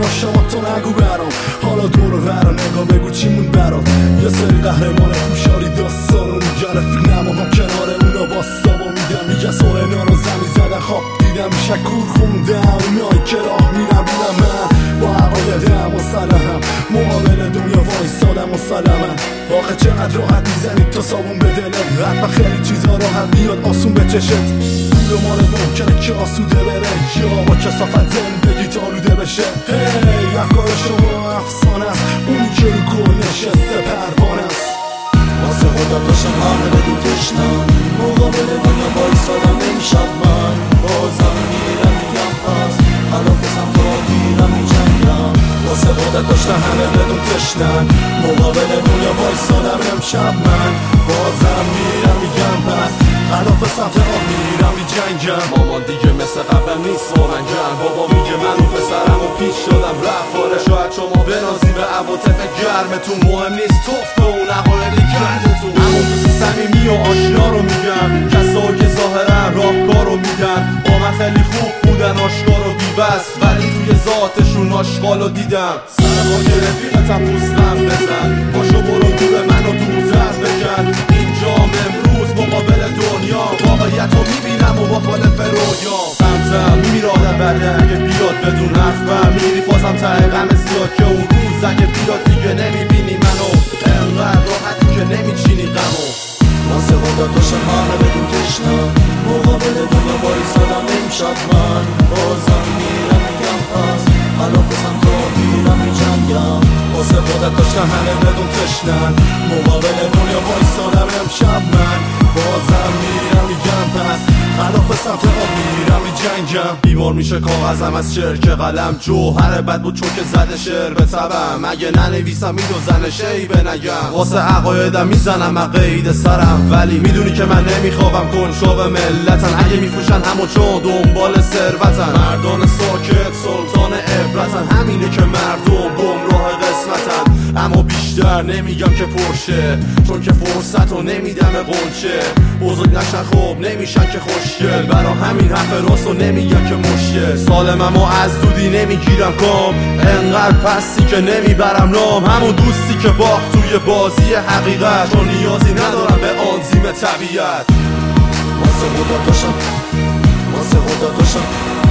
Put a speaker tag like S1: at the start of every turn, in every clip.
S1: ناشما تو نگو برام. حالا دور و برا نگاه بگو چی مون برات. یه سری قهرمان خوشاری داستانو میگن، رفیق نماها کنار اونا باستابا میدن، میگن سورنا رو زمین زدن خواب دیدم، میشه کور خوندم اونایی که راه میرم بیدم. من با عقایدم مسلحم مقابل دنیا وایسادم مسلمم. آخه چقدر راحت میزنید تا صابون به دلت، حتما خیلی چیزا راحت میاد آسون به چشت. پول مال ممکنه که آسوده بره یا با کسافت زندگیت آلوده بشه. هی افکار شما افسانه است، اونی که رو گل نشسته پروانه است.
S2: واسه خدا داشتم همه بدون تشنم، مقابل دنیا بایستادم امشب من بازم میرم میگم پس خلافزم تا میرم میجنگم.
S1: واسه خودت داشتم همه بدون تشنم، مقابل دنیا بایستادم امشب من بازم میرم میگم پس خلاف سمت آب میرم میجنگم.
S3: مامان دیگه مثل قبل نیست سرنگم، بابا میگه من و پسرم و پیش شدم رفتاره. شاید شما بنازی به عواطف گرمتون، مهم نیست توف به اون عقاید گردتون. همون دوست صمیمی و آشنا رو میگم، کسایی که ظاهرا راهکار رو میدن. با من خیلی خوب بودن آشکار و بی‌بس، ولی توی ذاتشون آشغال رو دیدم. سر باگه رفیقتم پوستم بزن، پاشو برو دور منو دورتر بکن. اینجام امروز مقابل دنیا، واقعیت رو میبینم و مخالف رویام. سمتم میمیره آدم بده اگه بیاد بدون حرف بر میری بازم ته غم زیاد که اون روز اگه بیاد دیگه نمیبینی منو، انقدر راحتی که نمیچینی غمو.
S2: واسه خدا داشتم همه بدون تشنم، مقابل دنیا بایستادم امشب من بازم میرم میگم پس خلافزم تا میرم میجنگم.
S1: واسه خودت داشتم همه بدون تشنم، مقابل دنیا بایستادم امشب من بازم میرم میگم پس خلاف سمت آب میرم میجنگم.
S3: بیمار میشه کاغذم از شرک قلم، جوهر بد بود چون که زده شعر به تبم. اگه ننویسم میدوزن شیبه نگم، واسه عقایدم میزنم قید سرم. ولی میدونی که من نمیخوابم کنجکاو ملتن، اگه میفروشن همو چون دنبال ثروتن. مردان ساکت سلطان عبرتن، همینه که مردم گمراه قسمتن. اما بیشتر نمیگم که پرشه، چون که فرصت رو نمیدم قنچه. بزرگ نشن خوب نمیشن که خوشگل، برا همین حرف راست رو نمیگم که مشکل. سالمم و از دودی نمیگیرم کام، انقدر پستی که نمیبرم نام. همون دوستی که باخت توی بازی حقیقت، چون نیازی ندارم به آنزیم طبیعت.
S2: واسه خدا داشتم، واسه خدا داشتم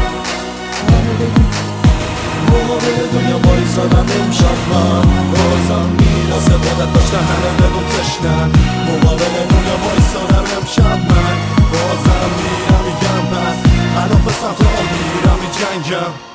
S2: مقابل دنیا بایستادم امشب من بازم میرم.
S1: واسه خودت داشتم همه بدون تشنم، مقابل دنیا بایستادم امشب من بازم میرم میگم پس خلاف سمت آب میرم میجنگم.